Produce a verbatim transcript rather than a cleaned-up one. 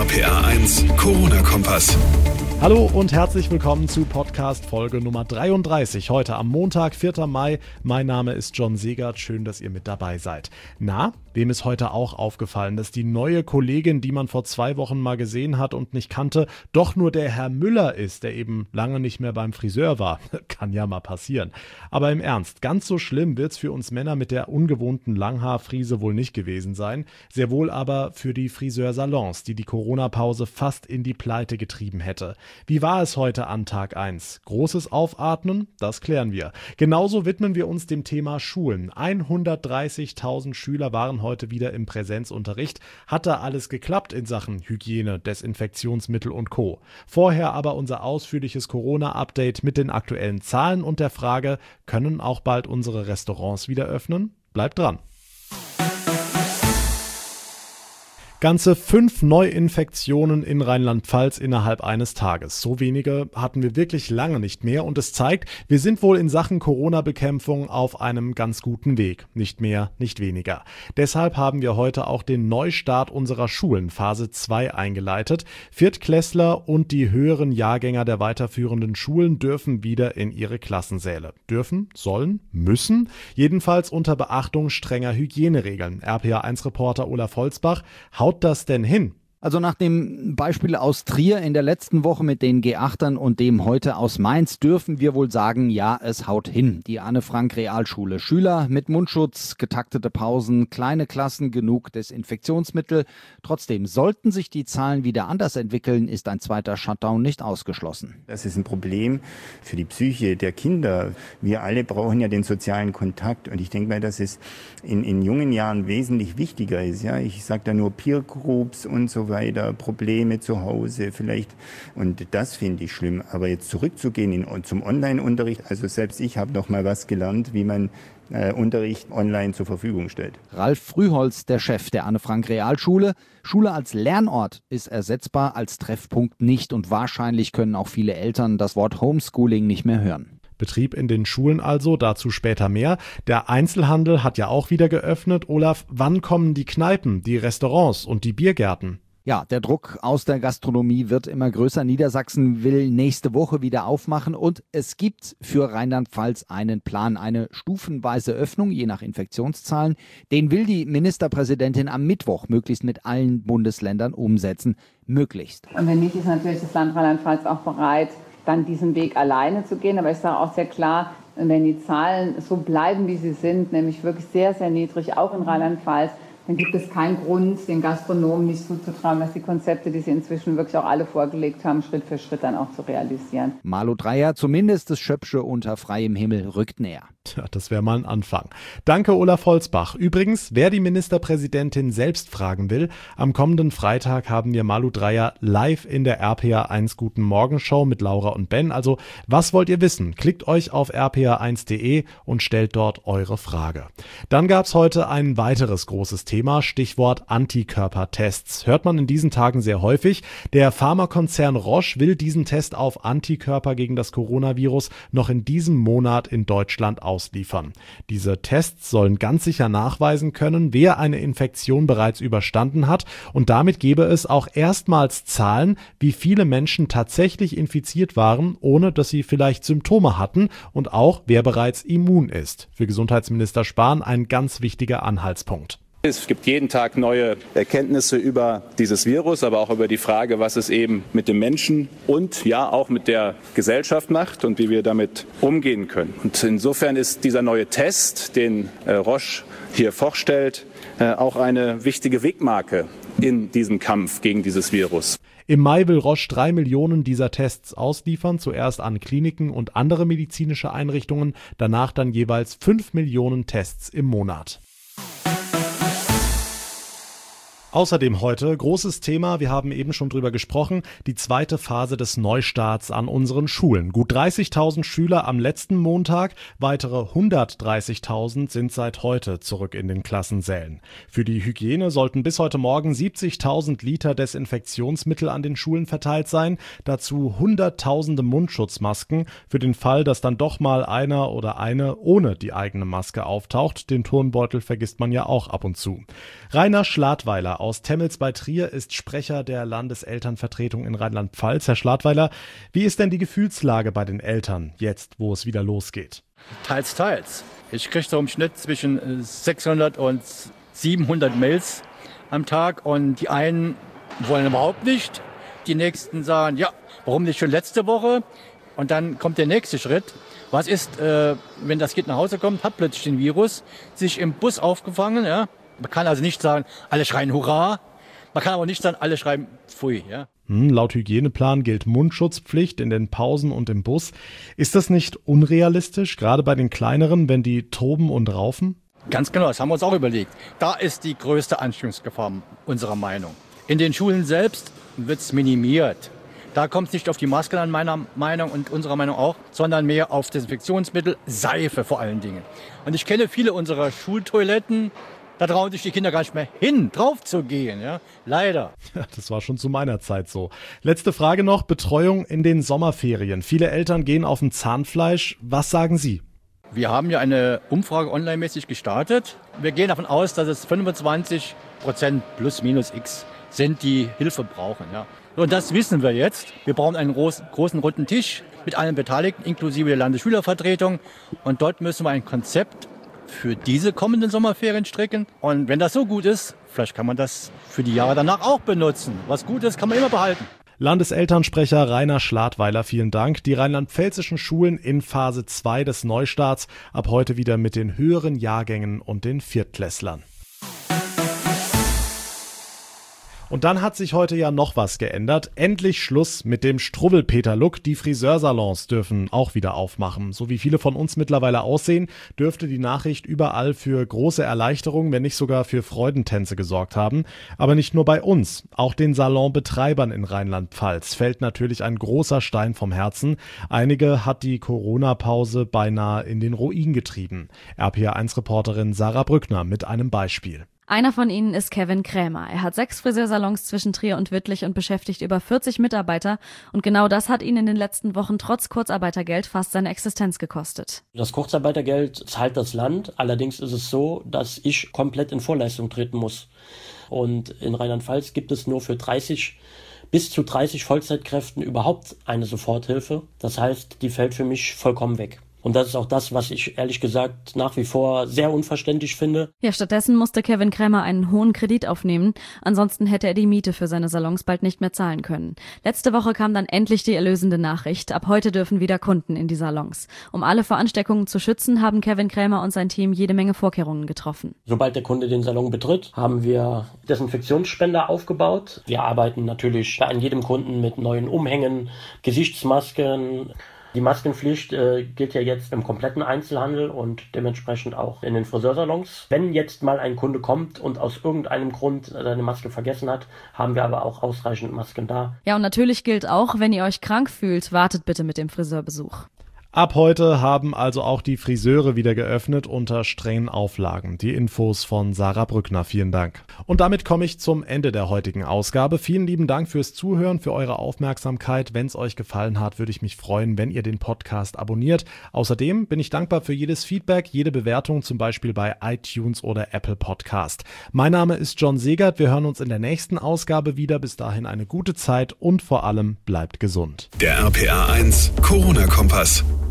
P R eins Corona-Kompass. Hallo und herzlich willkommen zu Podcast-Folge Nummer dreiunddreißig, heute am Montag, vierten Mai. Mein Name ist John Segert, schön, dass ihr mit dabei seid. Na, wem ist heute auch aufgefallen, dass die neue Kollegin, die man vor zwei Wochen mal gesehen hat und nicht kannte, doch nur der Herr Müller ist, der eben lange nicht mehr beim Friseur war? Kann ja mal passieren. Aber im Ernst, ganz so schlimm wird's für uns Männer mit der ungewohnten Langhaarfrise wohl nicht gewesen sein. Sehr wohl aber für die Friseursalons, die die Corona-Pause fast in die Pleite getrieben hätte. Wie war es heute an Tag eins? Großes Aufatmen? Das klären wir. Genauso widmen wir uns dem Thema Schulen. hundertdreißigtausend Schüler waren heute wieder im Präsenzunterricht. Hat da alles geklappt in Sachen Hygiene, Desinfektionsmittel und Co. Vorher aber unser ausführliches Corona-Update mit den aktuellen Zahlen und der Frage, können auch bald unsere Restaurants wieder öffnen? Bleibt dran. Ganze fünf Neuinfektionen in Rheinland-Pfalz innerhalb eines Tages. So wenige hatten wir wirklich lange nicht mehr und es zeigt, wir sind wohl in Sachen Corona-Bekämpfung auf einem ganz guten Weg. Nicht mehr, nicht weniger. Deshalb haben wir heute auch den Neustart unserer Schulen, Phase zwei, eingeleitet. Viertklässler und die höheren Jahrgänger der weiterführenden Schulen dürfen wieder in ihre Klassensäle. Dürfen, sollen, müssen, jedenfalls unter Beachtung strenger Hygieneregeln. R P A eins Reporter Olaf Holzbach, haut das denn hin? Also nach dem Beispiel aus Trier in der letzten Woche mit den G achtern und dem heute aus Mainz dürfen wir wohl sagen, ja, es haut hin. Die Anne-Frank-Realschule. Schüler mit Mundschutz, getaktete Pausen, kleine Klassen, genug Desinfektionsmittel. Trotzdem, sollten sich die Zahlen wieder anders entwickeln, ist ein zweiter Shutdown nicht ausgeschlossen. Das ist ein Problem für die Psyche der Kinder. Wir alle brauchen ja den sozialen Kontakt und ich denke mal, dass es in, in jungen Jahren wesentlich wichtiger ist. Ja, ich sage da nur Peer Groups und so weiter, Probleme zu Hause vielleicht. Und das finde ich schlimm. Aber jetzt zurückzugehen in, zum Online-Unterricht, also selbst ich habe noch mal was gelernt, wie man äh, Unterricht online zur Verfügung stellt. Ralf Frühholz, der Chef der Anne-Frank-Realschule. Schule als Lernort ist ersetzbar, als Treffpunkt nicht. Und wahrscheinlich können auch viele Eltern das Wort Homeschooling nicht mehr hören. Betrieb in den Schulen also, dazu später mehr. Der Einzelhandel hat ja auch wieder geöffnet. Olaf, wann kommen die Kneipen, die Restaurants und die Biergärten? Ja, der Druck aus der Gastronomie wird immer größer. Niedersachsen will nächste Woche wieder aufmachen und es gibt für Rheinland-Pfalz einen Plan, eine stufenweise Öffnung, je nach Infektionszahlen. Den will die Ministerpräsidentin am Mittwoch möglichst mit allen Bundesländern umsetzen, möglichst. Und wenn nicht, ist natürlich das Land Rheinland-Pfalz auch bereit, dann diesen Weg alleine zu gehen. Aber ich sage auch sehr klar, wenn die Zahlen so bleiben, wie sie sind, nämlich wirklich sehr, sehr niedrig, auch in Rheinland-Pfalz, dann gibt es keinen Grund, den Gastronomen nicht zuzutrauen, dass die Konzepte, die sie inzwischen wirklich auch alle vorgelegt haben, Schritt für Schritt dann auch zu realisieren. Malu Dreyer, zumindest das Schöpsche unter freiem Himmel, rückt näher. Tja, das wäre mal ein Anfang. Danke, Olaf Holzbach. Übrigens, wer die Ministerpräsidentin selbst fragen will, am kommenden Freitag haben wir Malu Dreyer live in der R P A eins Guten Morgen Show mit Laura und Ben. Also, was wollt ihr wissen? Klickt euch auf r p a eins punkt d e und stellt dort eure Frage. Dann gab es heute ein weiteres großes Thema, Stichwort Antikörpertests. Hört man in diesen Tagen sehr häufig. Der Pharmakonzern Roche will diesen Test auf Antikörper gegen das Coronavirus noch in diesem Monat in Deutschland ausliefern. Diese Tests sollen ganz sicher nachweisen können, wer eine Infektion bereits überstanden hat und damit gäbe es auch erstmals Zahlen, wie viele Menschen tatsächlich infiziert waren, ohne dass sie vielleicht Symptome hatten und auch wer bereits immun ist. Für Gesundheitsminister Spahn ein ganz wichtiger Anhaltspunkt. Es gibt jeden Tag neue Erkenntnisse über dieses Virus, aber auch über die Frage, was es eben mit dem Menschen und ja auch mit der Gesellschaft macht und wie wir damit umgehen können. Und insofern ist dieser neue Test, den äh, Roche hier vorstellt, äh, auch eine wichtige Wegmarke in diesem Kampf gegen dieses Virus. Im Mai will Roche drei Millionen dieser Tests ausliefern, zuerst an Kliniken und andere medizinische Einrichtungen, danach dann jeweils fünf Millionen Tests im Monat. Außerdem heute großes Thema, wir haben eben schon drüber gesprochen, die zweite Phase des Neustarts an unseren Schulen. Gut dreißigtausend Schüler am letzten Montag, weitere hundertdreißigtausend sind seit heute zurück in den Klassensälen. Für die Hygiene sollten bis heute Morgen siebzigtausend Liter Desinfektionsmittel an den Schulen verteilt sein, dazu hunderttausende Mundschutzmasken, für den Fall, dass dann doch mal einer oder eine ohne die eigene Maske auftaucht. Den Turnbeutel vergisst man ja auch ab und zu. Rainer Schladweiler Schladweiler aus Temmels bei Trier ist Sprecher der Landeselternvertretung in Rheinland-Pfalz. Herr Schladweiler, wie ist denn die Gefühlslage bei den Eltern jetzt, wo es wieder losgeht? Teils, teils. Ich kriege so im Schnitt zwischen sechshundert und siebenhundert Mails am Tag und die einen wollen überhaupt nicht. Die nächsten sagen, ja, warum nicht schon letzte Woche? Und dann kommt der nächste Schritt. Was ist, äh, wenn das Kind nach Hause kommt, hat plötzlich den Virus, sich im Bus aufgefangen. Ja? Man kann also nicht sagen, alle schreien Hurra. Man kann aber nicht sagen, alle schreien Pfui. Ja? Hm, laut Hygieneplan gilt Mundschutzpflicht in den Pausen und im Bus. Ist das nicht unrealistisch, gerade bei den Kleineren, wenn die toben und raufen? Ganz genau, das haben wir uns auch überlegt. Da ist die größte Ansteckungsgefahr unserer Meinung. In den Schulen selbst wird es minimiert. Da kommt es nicht auf die Masken an, meiner Meinung und unserer Meinung auch, sondern mehr auf Desinfektionsmittel, Seife vor allen Dingen. Und ich kenne viele unserer Schultoiletten, da trauen sich die Kinder gar nicht mehr hin, drauf zu gehen. Ja? Leider. Ja, das war schon zu meiner Zeit so. Letzte Frage noch, Betreuung in den Sommerferien. Viele Eltern gehen auf ein Zahnfleisch. Was sagen Sie? Wir haben ja eine Umfrage online-mäßig gestartet. Wir gehen davon aus, dass es fünfundzwanzig Prozent plus minus x sind, die Hilfe brauchen. Ja. Und das wissen wir jetzt. Wir brauchen einen großen, großen runden Tisch mit allen Beteiligten, inklusive der Landesschülervertretung. Und dort müssen wir ein Konzept für diese kommenden Sommerferien stricken. Und wenn das so gut ist, vielleicht kann man das für die Jahre danach auch benutzen. Was gut ist, kann man immer behalten. Landeselternsprecher Rainer Schladweiler, vielen Dank. Die rheinland-pfälzischen Schulen in Phase zwei des Neustarts, ab heute wieder mit den höheren Jahrgängen und den Viertklässlern. Und dann hat sich heute ja noch was geändert. Endlich Schluss mit dem Struwwelpeter-Look. Die Friseursalons dürfen auch wieder aufmachen. So wie viele von uns mittlerweile aussehen, dürfte die Nachricht überall für große Erleichterung, wenn nicht sogar für Freudentänze gesorgt haben. Aber nicht nur bei uns. Auch den Salonbetreibern in Rheinland-Pfalz fällt natürlich ein großer Stein vom Herzen. Einige hat die Corona-Pause beinahe in den Ruin getrieben. R P R eins Reporterin Sarah Brückner mit einem Beispiel. Einer von ihnen ist Kevin Krämer. Er hat sechs Friseursalons zwischen Trier und Wittlich und beschäftigt über vierzig Mitarbeiter. Und genau das hat ihn in den letzten Wochen trotz Kurzarbeitergeld fast seine Existenz gekostet. Das Kurzarbeitergeld zahlt das Land. Allerdings ist es so, dass ich komplett in Vorleistung treten muss. Und in Rheinland-Pfalz gibt es nur für dreißig bis zu dreißig Vollzeitkräften überhaupt eine Soforthilfe. Das heißt, die fällt für mich vollkommen weg. Und das ist auch das, was ich ehrlich gesagt nach wie vor sehr unverständlich finde. Ja, stattdessen musste Kevin Krämer einen hohen Kredit aufnehmen. Ansonsten hätte er die Miete für seine Salons bald nicht mehr zahlen können. Letzte Woche kam dann endlich die erlösende Nachricht. Ab heute dürfen wieder Kunden in die Salons. Um alle vor Ansteckungen zu schützen, haben Kevin Krämer und sein Team jede Menge Vorkehrungen getroffen. Sobald der Kunde den Salon betritt, haben wir Desinfektionsspender aufgebaut. Wir arbeiten natürlich an jedem Kunden mit neuen Umhängen, Gesichtsmasken. Die Maskenpflicht äh, gilt ja jetzt im kompletten Einzelhandel und dementsprechend auch in den Friseursalons. Wenn jetzt mal ein Kunde kommt und aus irgendeinem Grund seine Maske vergessen hat, haben wir aber auch ausreichend Masken da. Ja, und natürlich gilt auch, wenn ihr euch krank fühlt, wartet bitte mit dem Friseurbesuch. Ab heute haben also auch die Friseure wieder geöffnet unter strengen Auflagen. Die Infos von Sarah Brückner, vielen Dank. Und damit komme ich zum Ende der heutigen Ausgabe. Vielen lieben Dank fürs Zuhören, für eure Aufmerksamkeit. Wenn es euch gefallen hat, würde ich mich freuen, wenn ihr den Podcast abonniert. Außerdem bin ich dankbar für jedes Feedback, jede Bewertung, zum Beispiel bei iTunes oder Apple Podcast. Mein Name ist John Segert. Wir hören uns in der nächsten Ausgabe wieder. Bis dahin eine gute Zeit und vor allem bleibt gesund. Der R P R eins Corona-Kompass.